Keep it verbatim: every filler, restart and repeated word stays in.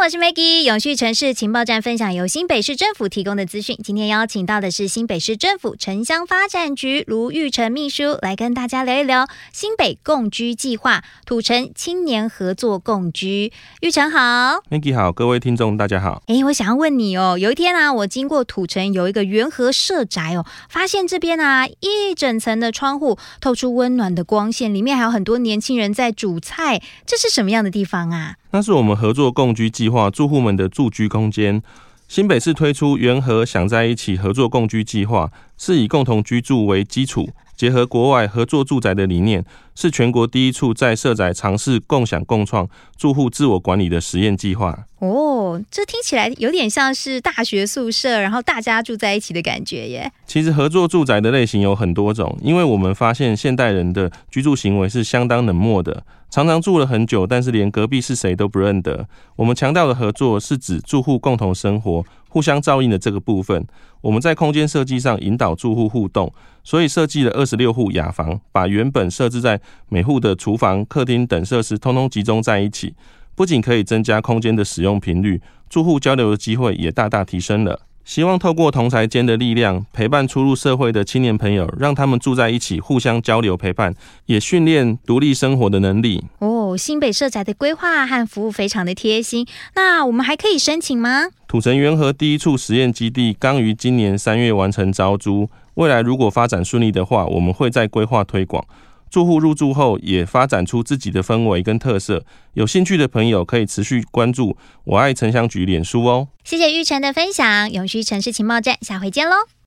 我是 Maggie， 永续城市情报站分享由新北市政府提供的资讯。今天邀请到的是新北市政府城乡发展局卢玉成秘书，来跟大家聊一聊新北共居计划，土城青年合作共居。玉成好。 Maggie 好，各位听众大家好。 诶，我想要问你哦，有一天啊，我经过土城有一个元和社宅哦，发现这边啊一整层的窗户透出温暖的光线，里面还有很多年轻人在煮菜，这是什么样的地方啊？ 那是我们合作共居计划住户们的住居空间。新北市推出元和想在一起合作共居计划，是以共同居住为基础，结合国外合作住宅的理念，是全国第一处在社宅尝试共享共创、住户自我管理的实验计划。 哦，这听起来有点像是大学宿舍，然后大家住在一起的感觉耶。 其实合作住宅的类型有很多种，因为我们发现现代人的居住行为是相当冷漠的，常常住了很久，但是连隔壁是谁都不认得。我们强调的合作是指住户共同生活、互相照应的这个部分。我们在空间设计上引导住户互动，所以设计了二十六户雅房，把原本设置在每户的厨房、客厅等设施通通集中在一起，不仅可以增加空间的使用频率，住户交流的机会也大大提升了。希望透过同侪间的力量，陪伴初入社会的青年朋友，让他们住在一起，互相交流陪伴，也训练独立生活的能力。 哦，新北社宅的规划和服务非常的贴心，那我们还可以申请吗？ 土城元和第一处实验基地刚于今年三月完成招租，未来如果发展顺利的话，我们会再规划推广。住户入住后也发展出自己的氛围跟特色，有兴趣的朋友可以持续关注我爱城乡局脸书哦。 谢谢玉成的分享，永续城市情报站，下回见喽。